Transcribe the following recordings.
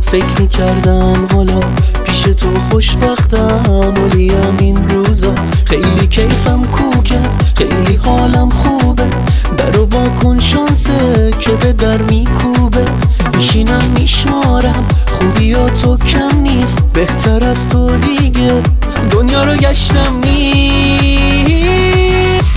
فکر میکردم حالا پیش تو خوشبختم، ولیم این روزا خیلی کیفم کوکه، خیلی حالم خوبه. درو وا کن شانسه که به در میکوبه، میشینم میشمارم خوبی ها تو کم نیست، بهتر از تو دیگه دنیا رو گشتم نیست.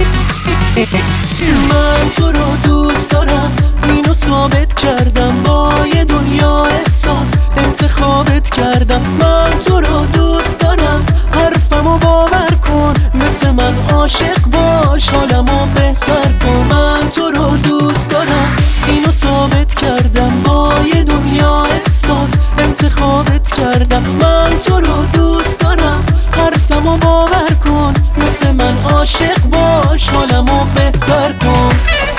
من تو رو دوست دارم، اینو ثابت کردم، با یه دنیا احساس انتخابت کردم. من تو رو دوست دارم، حرفمو باور کن، مثل من عاشق باش، حالمو بهتر کن. من تو رو دوست دارم، اینو ثابت کردم، با یه دنیا احساس انتخابت کردم. من تو رو دوست دارم، حرفمو باور کن، مثل من عاشق باش، حالمو بهتر کن.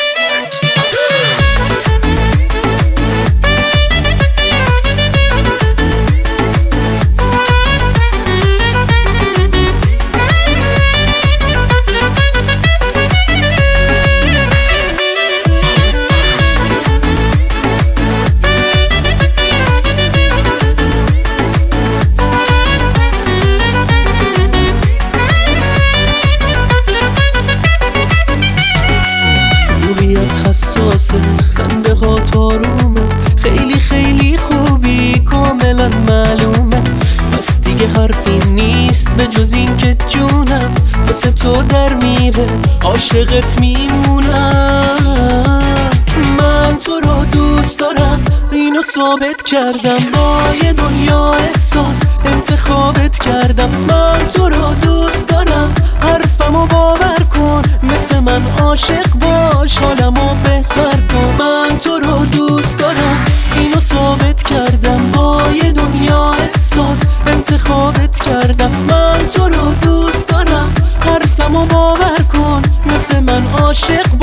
حساسه، خنده ها تارومه، خیلی خیلی خوبی، کاملا معلومه. پس دیگه حرفی نیست به جز این که جونم واسه تو در میره، عاشقت میمونم. من تو رو دوست دارم، اینو ثابت کردم، با یه دنیا احساس انتخابت کردم. من تو رو دوست دارم، حرفمو باور کن، مثل من عاشق باش، حالمو بهتر کن. من تو رو دوست دارم، اینو ثابت کردم، با یه دنیا احساس انتخابت کردم. من تو رو دوست دارم، حرفمو باور کن، مثل من عاشق